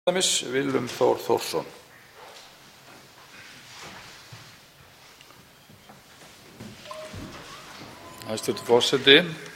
Willum Þór Þórsson. Hæstv. forseti.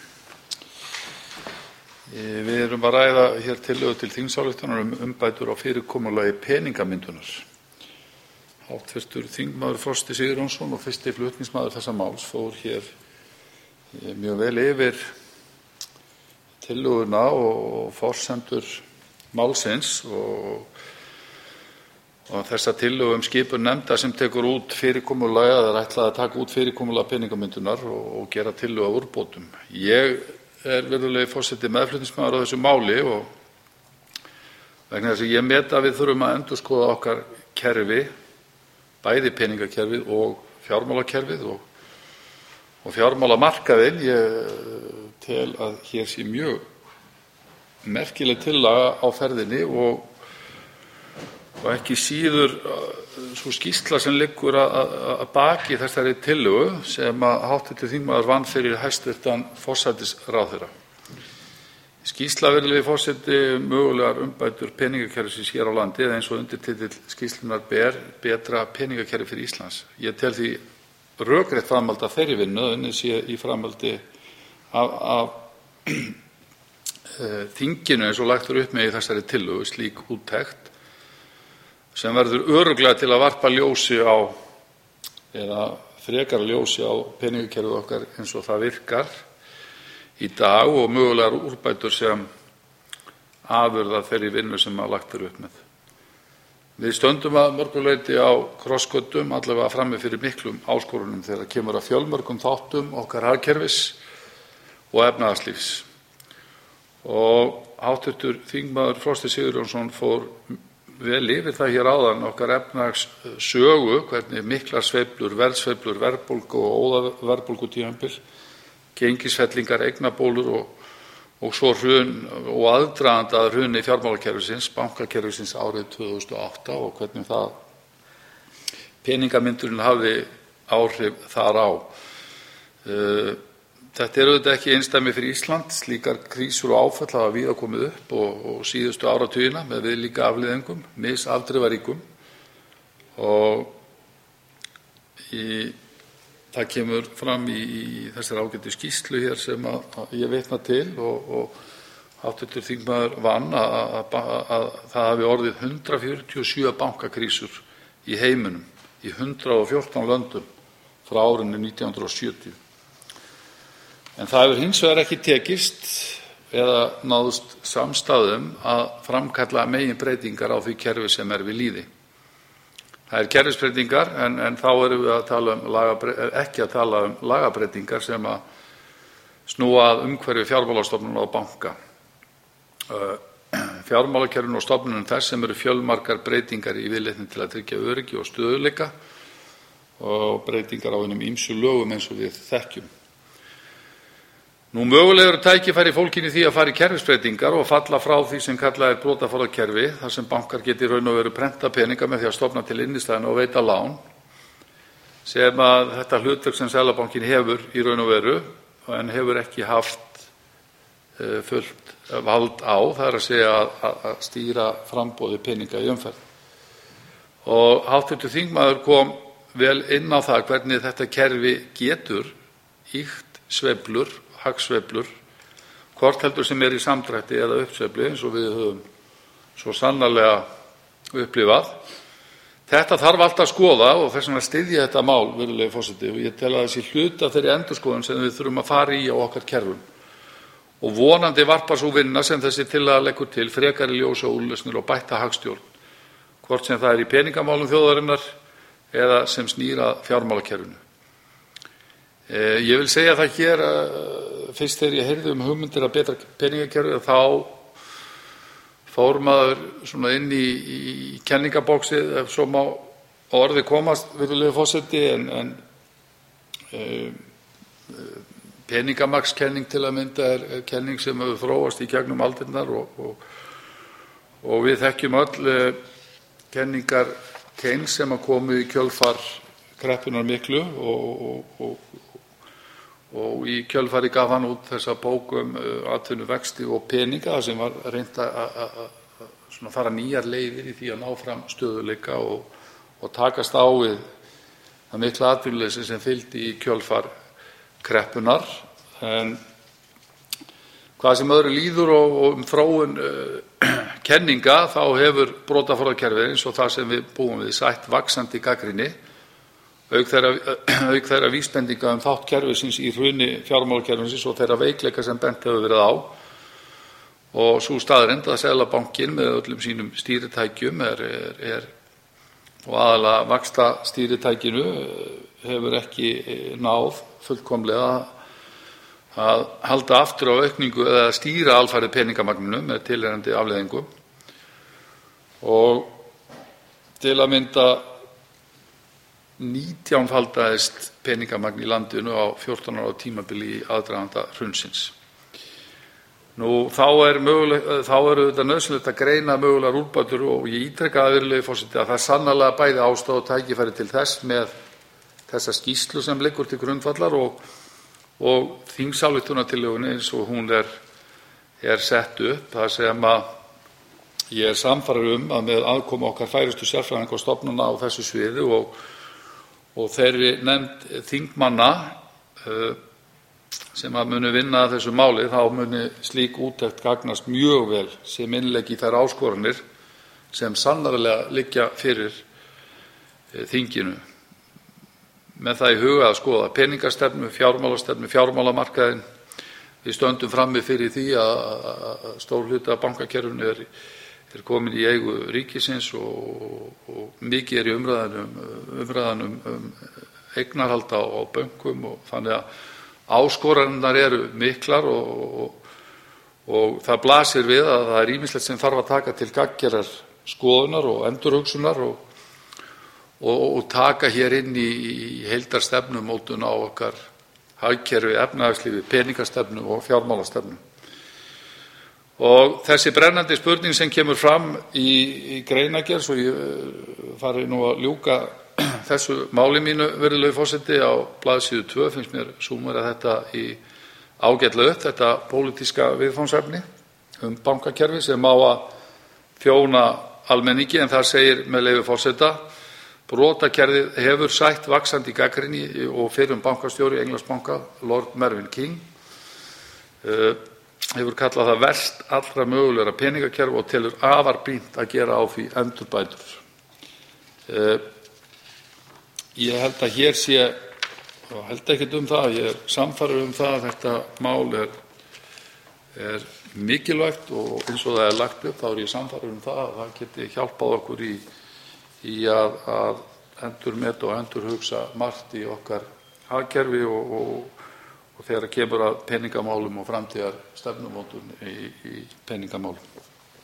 Við erum að ræða hér tillögu til þingsályktunar umbætur á fyrirkomulagi peningamyndunar. Hv. þingmaður Frosti Sigurjónsson og fyrsti flutningsmaður þessa máls fór hér mjög vel yfir tillöguna og forsendur málsins og þessa tillögu skipun nefndar sem tekur út fyrirkomulag eða er ætlað að taka út fyrirkomulag peningamyndunar og gera tillögu að úrbótum. Ég virðulegi forseti, meðflutningsmaður á þessu máli og vegna þess að ég met að við þurfum að endurskoða okkar kerfi, bæði peningakerfið og fjármálakerfið og fjármálamarkaðinn. Ég tel að hér sé mjög merkileg tillaga á ferðinni og ekki síður sú skýrsla sem liggur að baki þessari tillögu sem hv. þingmaður vann fyrir hæstv. forsætisráðherra. Skýrsla, virðulegi forseti, mögulegar umbætur peningakerfisins hér á landi, eða eins og undirtitill skýrslunnar ber, betra peningakerfi fyrir Íslands. Ég tel því rökrétt framhald af þeirri vinnu að unnið sé í framhaldi af þinginu eins og lagt upp með í þessari tillögu slík úttekt sem verður örugglega til að varpa ljósi á eða frekara ljósi á peningakerfið okkar eins og það virkar í dag og mögulegar úrbætur sem afurða þeirri vinnu sem lagt upp með. Við stöndum að mörgu leyti á krossgötum, allavega frammi fyrir miklum áskorunum þegar kemur að fjölmörgum þáttum okkar hagkerfis og efnahagslífs. Og hv. þingmaður Frosti Sigurjónsson fór vel yfir það hér áðan okkar efnahagssögu, hvernig miklar sveiflur, verðsveiflur, verðbólgu og óðaverðbólgutímabil, gengisfellingar, eignabólur og svo hrun og aðdraganda að hruni fjármálakerfisins, bankakerfisins árið 2008 og hvernig það peningamyndunin hafði áhrif þar á. Þetta er auðvitað ekki einsdæmi fyrir Ísland. Slíkar krísur og áföll hafa víða komið upp og síðustu áratugina með viðlíka afleiðingum, misafdrifaríkum. Og það kemur fram í þessari ágætu skýrslu hér sem ég vitna til og hv. þingmaður vann að það hafi orðið 147 bankakrísur í heiminum í 114 löndum frá árinu 1970. En það hefur hins vegar ekki tekist eða náðst samstaða að framkalla meginbreytingar á því kerfi sem er við lýði. Það er kerfisbreytingar en þá erum við ekki að tala um lagabreytingar sem snúa að umhverfi fjármálastofnana og banka. Fjármálakerfinu og stofnunum þess sem eru fjölmargar breytingar í viðleitni til að tryggja öryggi og stöðugleika og breytingar á hinum ýmsu lögum eins og við þekkjum. Mögulega eru tækifæri fólgin í því að fara í kerfisbreytingar og falla frá því sem kallað er brotaforðakerfi, þar sem bankar geti í raun og veru prenta peninga með því að stofna til innistæðna og veita lán, sem að þetta hlutverk sem Seðlabankinn hefur í raun og veru en hefur ekki haft fullt vald á, það er að segja að stýra framboði peninga í umferð. Og hv. þingmaður kom vel inn á það hvernig þetta kerfi getur ýkt sveiflur, hagsveiflur, hvort heldur sem er í samdrætti eða uppsveiflu eins og við höfum svo sannarlega upplifað. Þetta þarf alltaf að skoða og þess vegna styðja þetta mál, virðulegi forseti, og ég tel að þessi hluta þeirri endurskoðun sem við þurfum að fara í á okkar kerfum. Og vonandi varpar sú vinna sem þessi tillaga leggur til frekari ljós á úrlausnir og bætta hagstjórn, hvort sem það er í peningamálum þjóðarinnar eða sem snýr að fjármálakerfinu. Ég vil segja það hér fyrst þegar ég heyrði hugmyndir að betra peningakerfi þá fór maður svona inn í kenningabóksið, ef svo má orði komast, virðulegi forseti, en peningamagnskenning til að mynda er kenning sem hefur þróast í gegnum aldirnar og við þekkjum öll kenningar Keynes sem komu í kjölfar kreppunnar miklu og í kjölfari gaf hann út þessa bók atvinnuvexti og peninga sem var reynt að fara nýjar leiðir í því að ná fram stöðugleika og takast á við það mikla atvinnuleysi sem fylgdi í kjölfar kreppunnar. En hvað sem öðru líður og þróun kenninga þá hefur brotaforðakerfið eins og það sem við búum við sætt vaxandi gagnrýni auk þeirra vísbendinga þátt kerfisins í hruni fjármálakerfisins og þeirra veikleika sem bent hefur verið á. Og sú staðreynd að Seðlabankinn með öllum sínum stýritækjum og aðalega vaxtastýritækinu hefur ekki náð fullkomlega að halda aftur á aukningu eða stýra alfarið peningamagninu með tilheyrandi afleiðingum. Og til að mynda 19-faldaðist peningamagn í landinu á 14 ára tímabili í aðdraganda hrunsins. Þá er auðvitað nauðsynlegt að greina mögulegar úrbætur og ég ítreka það, virðulegi forseti, að það er sannarlega bæði ástæða og tækifæri til þess með þessa skýrslu sem liggur til grundvallar og þingsályktunartillögunni eins og hún er sett upp, þar sem að ég er sannfærður að með aðkomu okkar færustu sérfræðinga og stofnana á þessu sviði og þeirri nefnd þingmanna sem að muni vinna að þessu máli, þá muni slík úttekt gagnast mjög vel sem innlegg í þær áskoranir sem sannarlega liggja fyrir þinginu. Með það í huga að skoða peningastefnu, fjármálastefnu, fjármálamarkaðinn. Við stöndum frammi fyrir því að stór hluti af bankakerfinu er komin í eigu ríkisins og mikið í umræðan eignarhald á bönkum og þannig að áskoranirnar eru miklar og það blasir við að það er ýmislegt sem þarf að taka til gagngerrar skoðunar og endurhugsunar og taka hér inn í heildarstefnumótun á okkar hagkerfi, efnahagslífi, peningastefnu og fjármálastefnu. Og þessi brennandi spurning sem kemur fram í greinargerð, svo ég fari nú að ljúka þessu máli mínu, virðulegi forseti, á blaðsíðu 2 finnst mér súmera þetta í ágætlega upp, þetta pólitíska viðfangsefni bankakerfi sem á að þjóna almenningi, en þar segir með leyfi forseta: brotakerfið hefur sætt vaxandi gagnrýni og fyrrum bankastjóri Englandsbanka, Lord Mervyn King, hefur kallað það verst allra mögulegra peningakerfi og telur afar brýnt að gera á því endurbætur. Ég held að hér sé, og held ekkert það, ég er sannfærður það að þetta mál er mikilvægt og eins og það er lagt upp, þá er ég sannfærður það að það geti hjálpað okkur í að endurmeta og endurhugsa margt í okkar hagkerfi og þegar kemur að peningamálum og framtíðarstefnumótun í peningamálum.